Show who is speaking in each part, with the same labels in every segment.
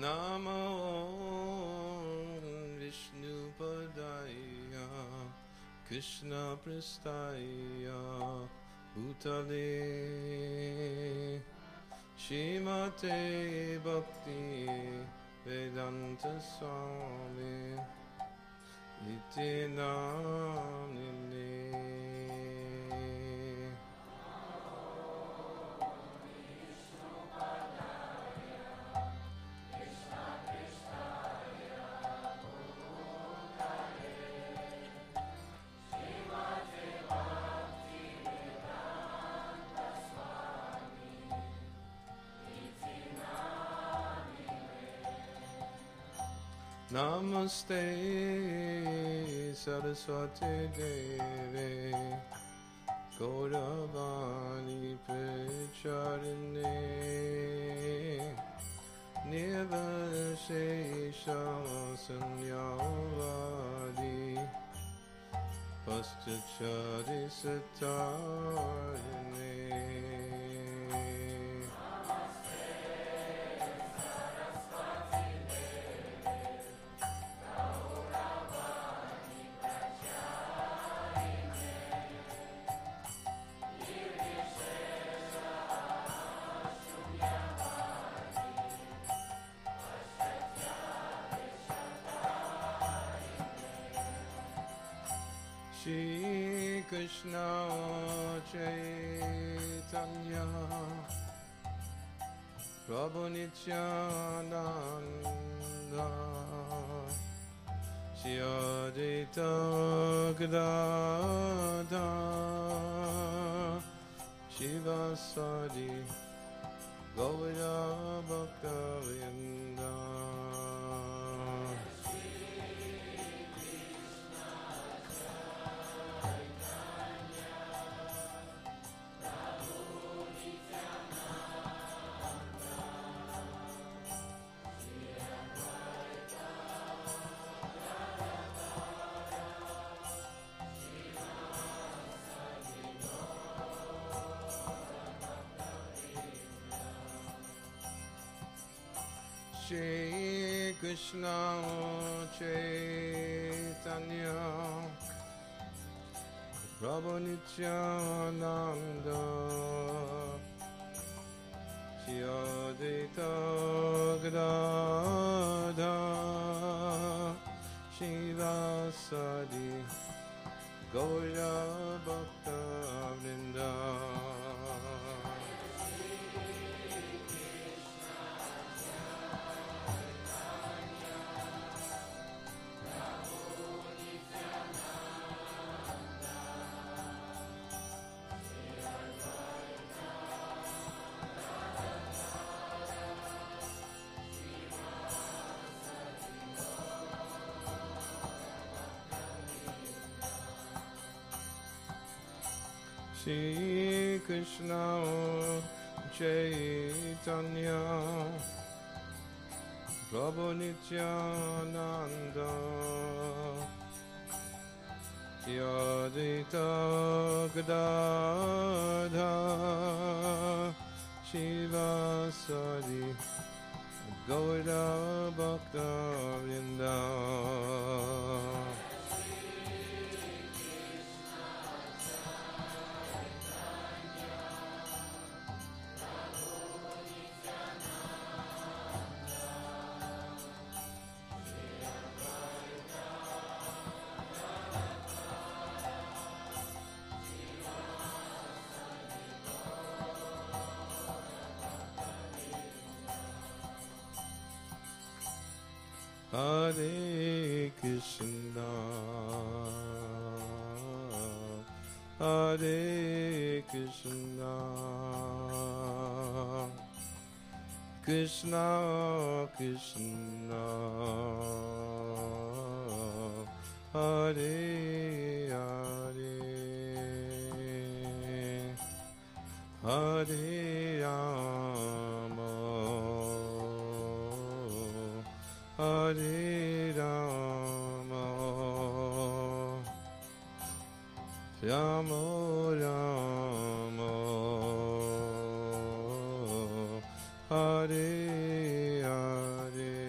Speaker 1: Namo Vishnupadaya Krishna Prastaya Bhutale Shrimate Bhakti Vedanta Swami Iti Namine. Namaste Saraswati Deve Gauravani Pracharine Nirvashesha Sanyavadi Paschachari Satarine. Shri Krishna Chaitanya Prabhu Nityananda Shri Advaita Gadadhar Shivasadi Gaura Bhakta-vrinda. Shri Krishna Chaitanya Prabhu Nityananda Shri Advaita Gadadhar Shivasadi Gaura Bhakta-vrinda. Shri Krishna Chaitanya Prabhu Nityananda Shri Advaita Gadadhar Shivasadi Gaura Bhakta-vrinda. Hare Krishna, Hare Krishna, Krishna Krishna, Hare Hare, Hare Rama, Hare Rama, Rama Rama, Hare Hare.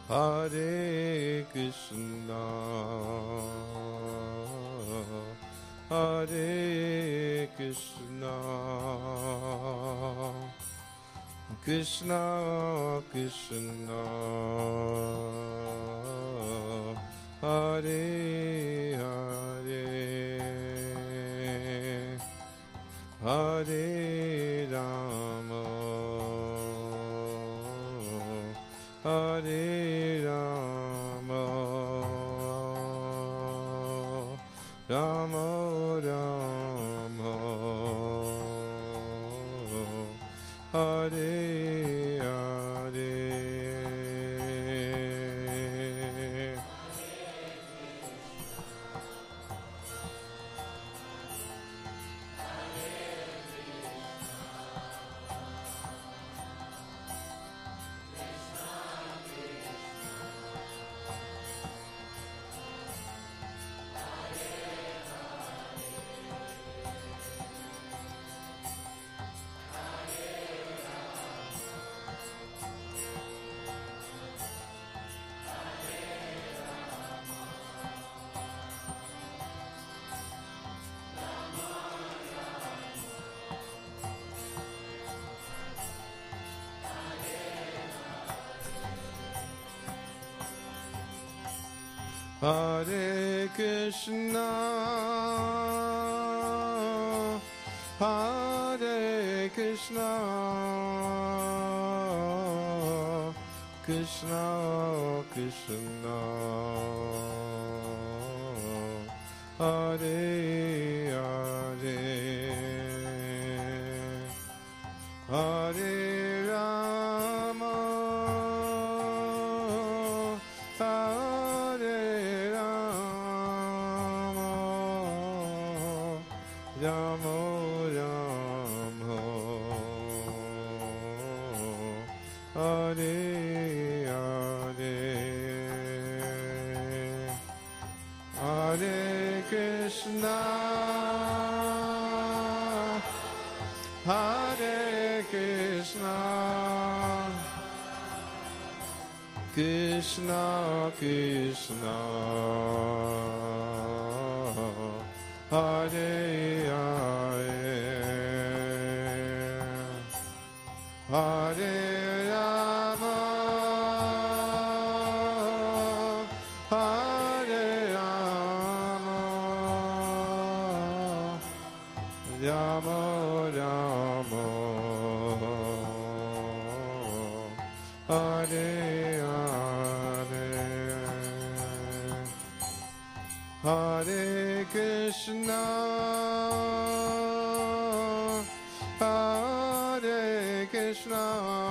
Speaker 1: Hare Krishna, Hare Krishna, Krishna Krishna, Hare Hare, Hare Rama, Hare Rama, Rama Rama, Hare Hare. Hare Krishna, Hare Krishna, Krishna Krishna, Hare Hare, Hare Rama, Hare Rama, Rama Rama, Hare Hare, Hare Krishna, Hare Krishna, Krishna Krishna, Hare Hare, Hare Rama, Hare Rama, Rama Rama, Hare Hare, Hare Krishna, Hare Krishna,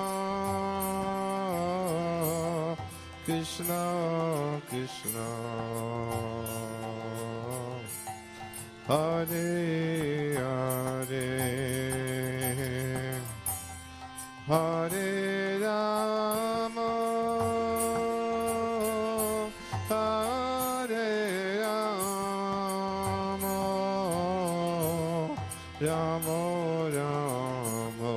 Speaker 1: Krishna Krishna, Hare Hare, Hare Rama, Hare Rama, Rama Rama,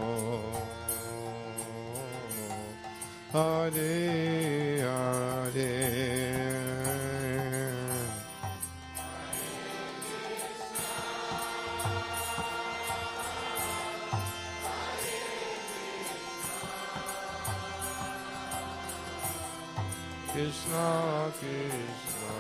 Speaker 1: Hare Hare, Krishna Krishna,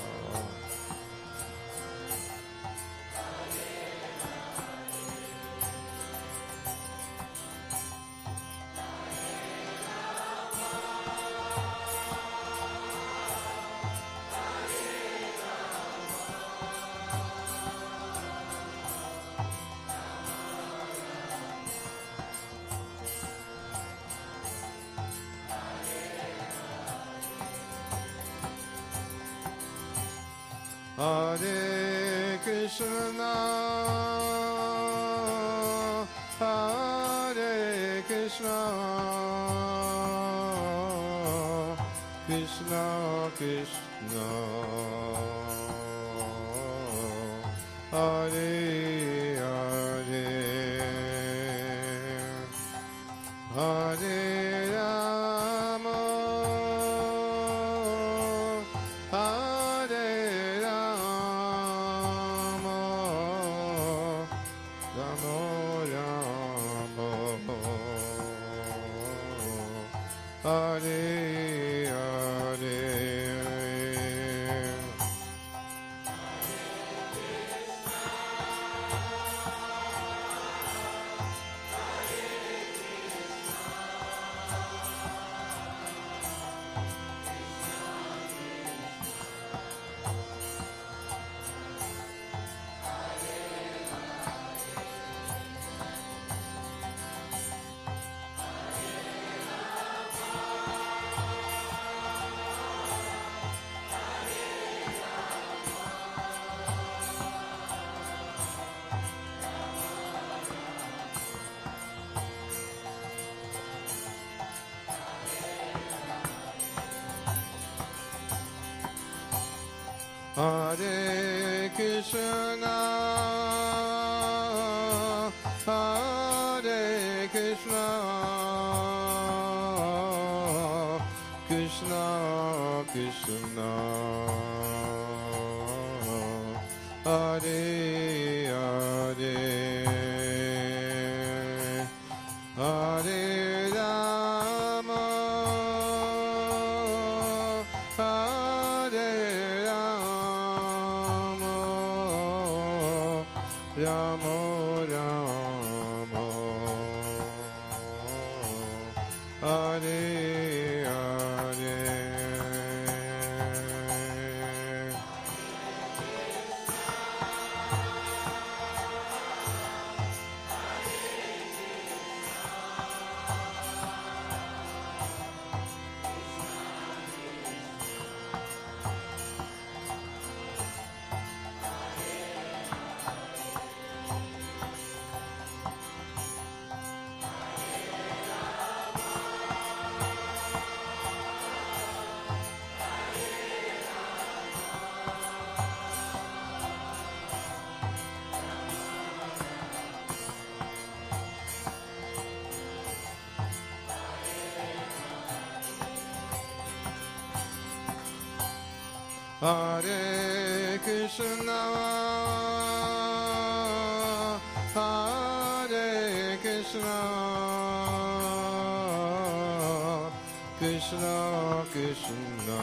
Speaker 1: Hare Krishna, Hare Krishna, Krishna Krishna, Hare Hare, Hare Rama, Hare Hare. Hare Krishna, Hare Krishna, Krishna Krishna, Hare Hare, Hare Rama, Hare Rama, Rama Rama, Hare Hare. Hare Krishna, Hare Krishna, Krishna Krishna,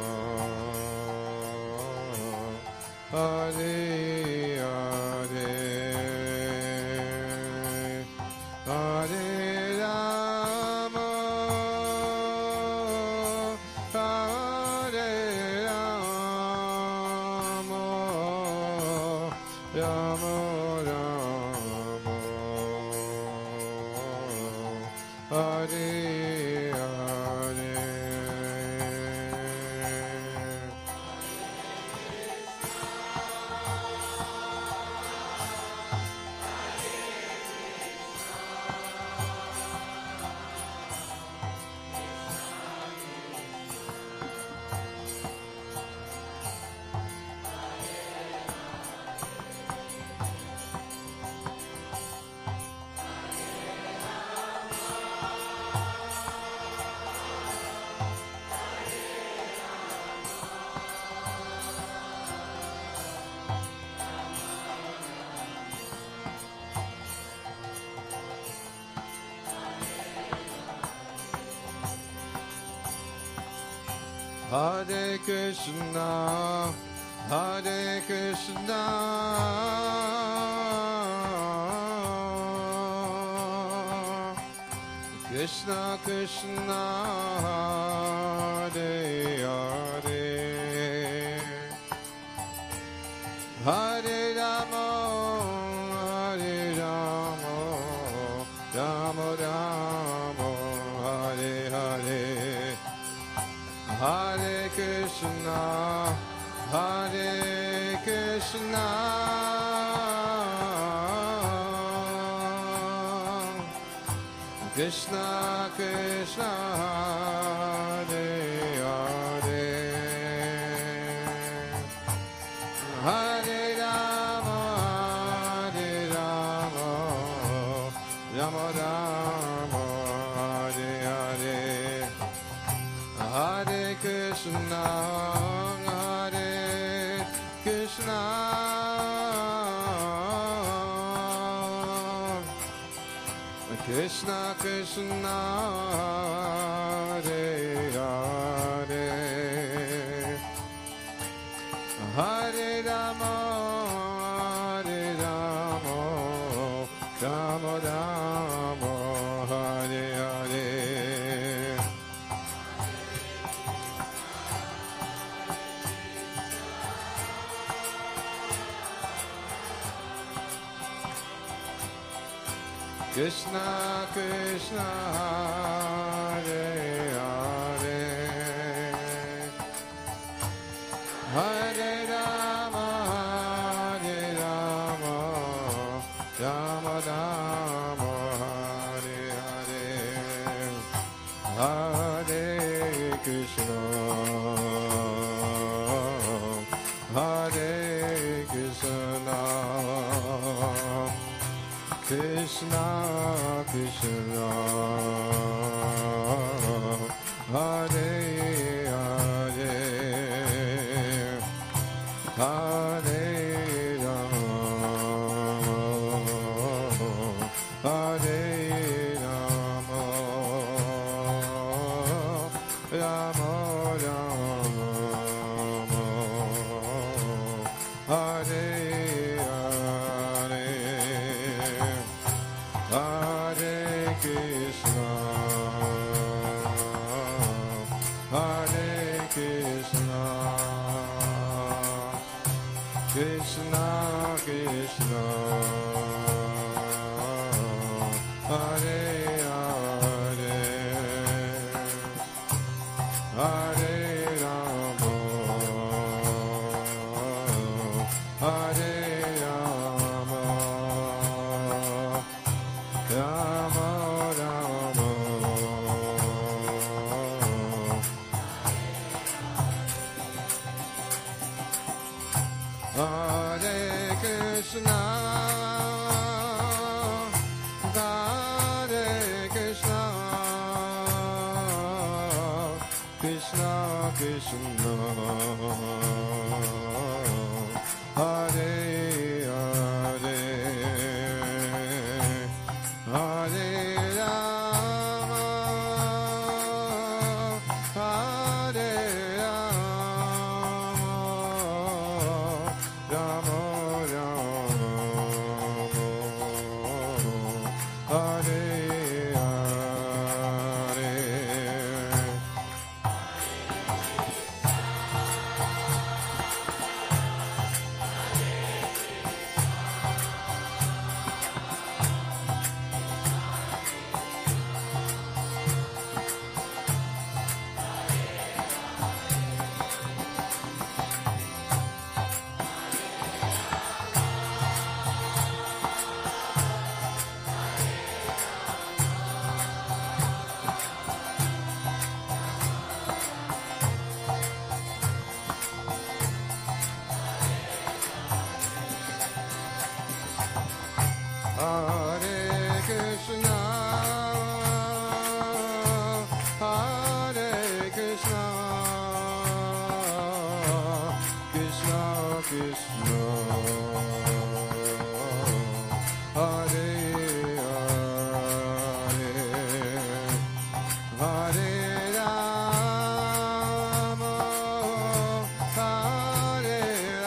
Speaker 1: Hare Hare, Hare Rama, Hare Rama, Rama Rama, Hare Hare. Hare Krishna, Hare Krishna, Krishna Krishna, Hare Hare, Hare Rama, Hare Rama, Rama Rama, Hare Hare, Hare Krishna, Hare Krishna, Krishna Krishna, Hare Hare, Hare Rama, Hare Rama, Rama Rama, Hare Hare, Hare Krishna, Hare Krishna, Krishna Krishna Hare Hare Hare Rama Hare Rama Rama Rama Hare Hare Krishna Krishna Hare Hare Hare Rama Hare Rama Rama Rama Hare Hare Hare Krishna Hare Krishna Krishna Krishna Hare Hare Hare Rama Hare Rama Rama Rama Hare Hare Krishna Hare Krishna Krishna Krishna Hare Hare Hare Rama Hare Rama Rama Rama Hare Krishna Hare Krishna Krishna Krishna Hare Hare Hare Rama Hare Rama Rama Rama Hare Hare Hare Krishna Hare Krishna Krishna Krishna Hare Hare Hare Rama Hare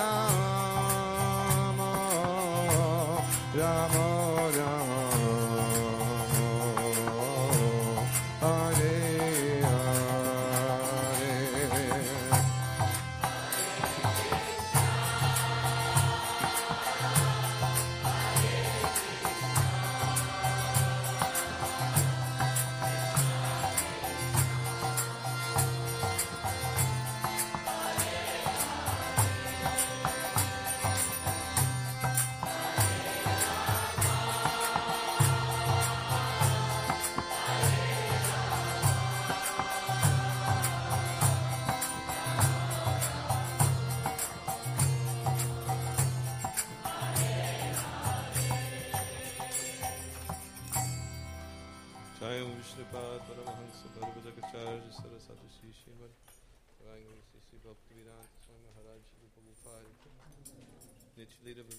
Speaker 1: Rama Rama Rama Hare Jai Vishnupad Paramahansa Bhargavacharya Saraswati Sri Srimad Bhaktivedanta Swami Maharaj Rupa Gopal Nityalila